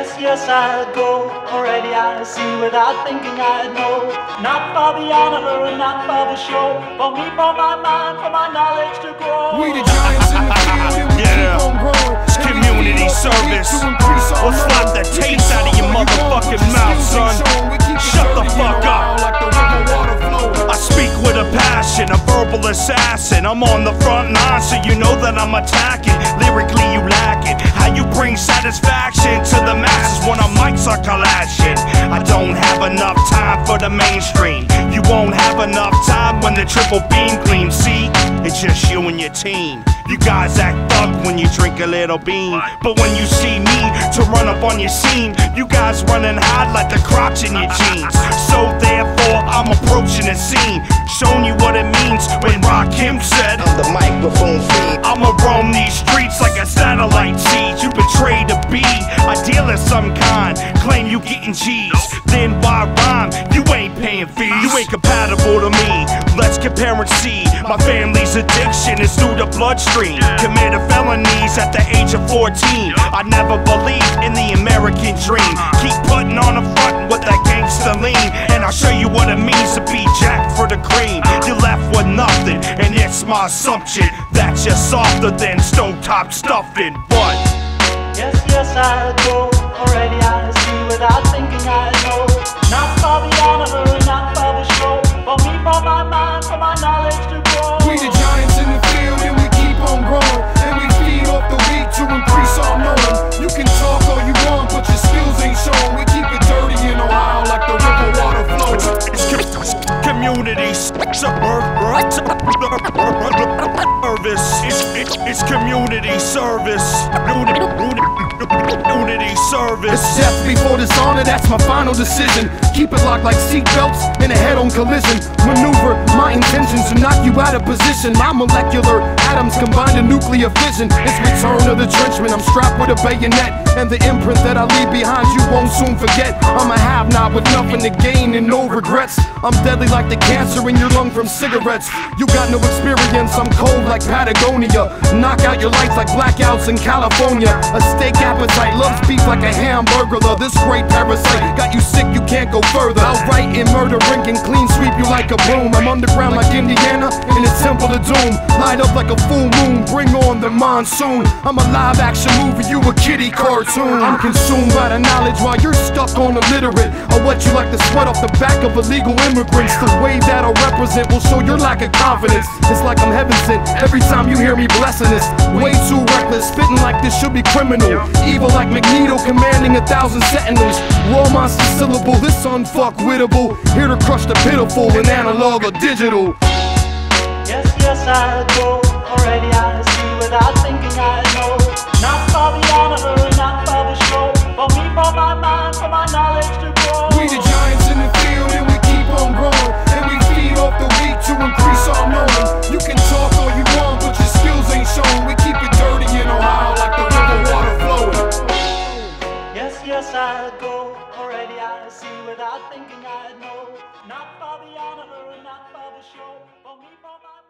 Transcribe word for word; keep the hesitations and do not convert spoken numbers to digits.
Yes, yes, I'd go. Already I see without thinking I'd know. Not for the honor and not for the show. For me, for my mind, for my knowledge to grow. We the giants in the field and we Yeah. keep on growing. It's community service. Let's slap the taste out of your motherfucking mouth, son. Shut the fuck up. I speak with a passion, a verbal assassin. I'm on the front line, so you know that I'm attacking. Lyrically, you lack it. How you bring satisfaction to the masses when our mics are clashing? I don't have enough time for the mainstream. You won't have enough time when the triple beam gleams. See, it's just you and your team. You guys act thug when you drink a little bean, but when you see me to run up on your scene, you guys running hard like the crotch in your jeans. So therefore, I'm approaching the scene, showing you what it means when Rakim said, I'm the microphone feed. I'ma roam these streets like a satellite seed. You betrayed to be a deal of some kind, claim you getting G's, then why rhyme? You ain't paying fees. You ain't compatible to me. Let's compare and see. My family's addiction is through the bloodstream. Committed felonies at the age of fourteen. I never believed in the American dream. Keep putting on the front with that gangster lean, and I'll show you what it means to be jacked for the cream. You left with nothing, and it's my assumption that you're softer than stovetop stuffing. What? Yes, yes, I'd go. Already I see without thinking I know. Not for the honor and not for the show. For me, for my mind, for my knowledge to grow. We the giants in the field and we keep on growing. And we feed off the weak to increase our knowing. You can talk all you want, but your skills ain't showing. We keep it dirty in Ohio like the river water flowing. It's community service. It's, it's, it's community service. Community service. It's death before dishonor, that's my final decision. Keep it locked like seatbelts in a head-on collision. Maneuver my intentions to knock you out of position. My molecular atoms combine to nuclear fission. It's return of the trenchman. I'm strapped with a bayonet, and the imprint that I leave behind you won't soon forget. I'm a have-not with nothing to gain and no regrets. I'm deadly like the cancer in your lung from cigarettes. You got no experience, I'm cold like Patagonia. Knock out your lights like blackouts in California. A steak appetite, loves beef like a hamburger. This great parasite got you sick, you can't go further. Outright in murder, ring and clean sweep you like a broom. I'm underground like Indiana in the Temple of Doom. Light up like a full moon, bring on the monsoon. I'm a live action movie, you a kiddie cartoon. I'm consumed by the knowledge while you're stuck on illiterate. I wet you like the sweat off the back of illegal immigrants. The way that I represent will show your lack of confidence. It's like I'm heaven sent every time you hear me blessing this. Way too reckless, spitting like this should be criminal. Evil like Magneto commanding a thousand sentinels. Raw monster syllable, this unfuckwittable. Here to crush the pitiful in analog or digital. Yes, yes, I'd go. Already I see without thinking I know. Not for the honor and not for the show. For me, for my mind, for my knowledge to grow. We the giants in the field and we keep on growing. And we feed off the weak to increase our knowing. You can talk all you want, but your skills ain't showing. We keep it dirty in Ohio like the river water flowing. Yes, yes, I'd go. Already I see without thinking I'd know. Not for the honor and not for the show. For me, for my